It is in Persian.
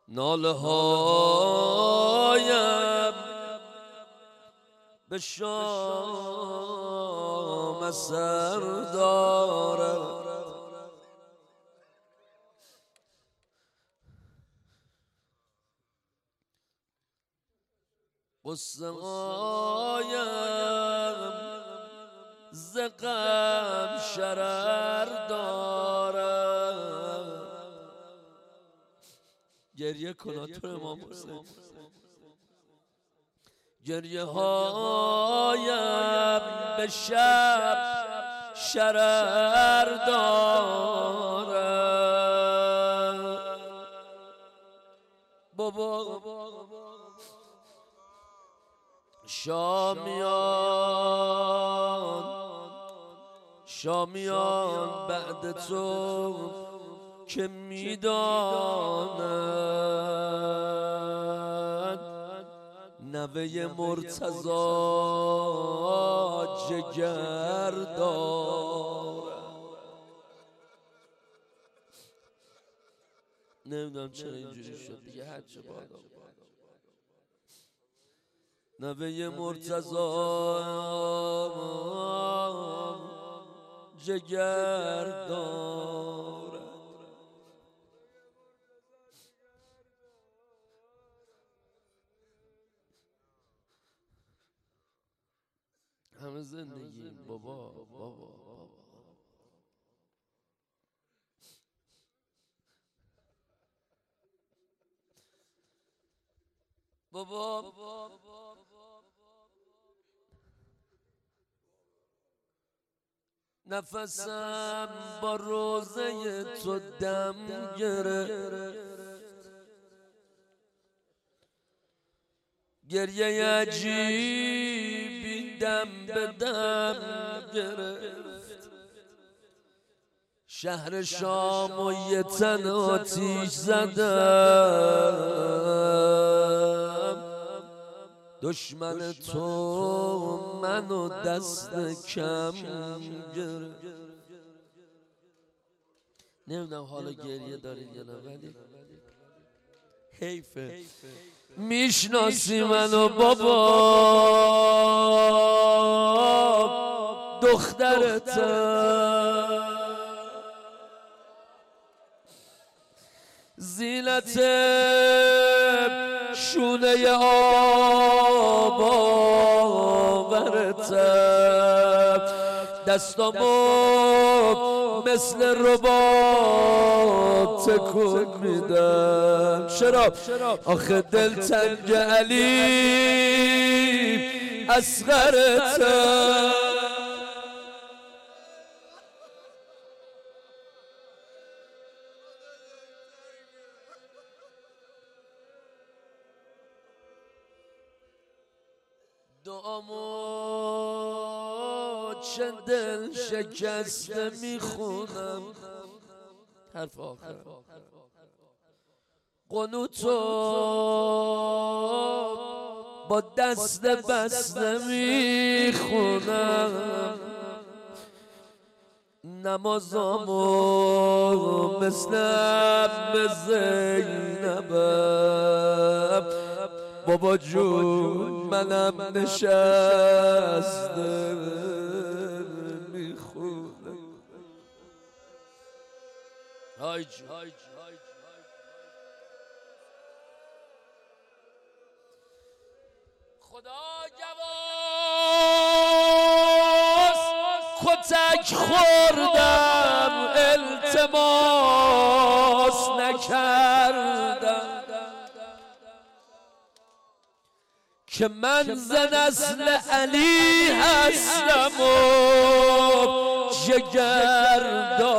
ناله هایم به شام اثر دارد، قصه هایم ز غم شرر دارد. گریه کن تو امام حسین، گریه هایم به شب شرر دارد. بابا شامیان بعد تو که میدانند نوه مرتضی جگر دارد. نمیدونم چرا اینجوری شد دیگه، هر چه بادا. نوه مرتضی جگر دارد. همه زندگی بابا نفسم با روزه تو دم گرفت، گریه عجیبی دم به دم گرفت. شهر شام و یه تن آتیش زدم، دشمن تو منو دست کم گرفت. نمیدونم حالا گریه دارید یا نه، ولی حیفه. میشناسی منو بابا، دخترتم، زینت شونه آب آورتم، دستامو مثل رباب تکون میدم. چرا؟ آخه دلتنگ علی اصغرتم. دعامو چه دل شکسته میخونم، حرف آخر قنوتو با دست بسته میخونم، نمازامو مثل اب زینبم. بابا جون منم نشسته میخونم. های جون خدا گواست کتک خوردم، التماس نکردم که من ز نسل علی هستم و جگر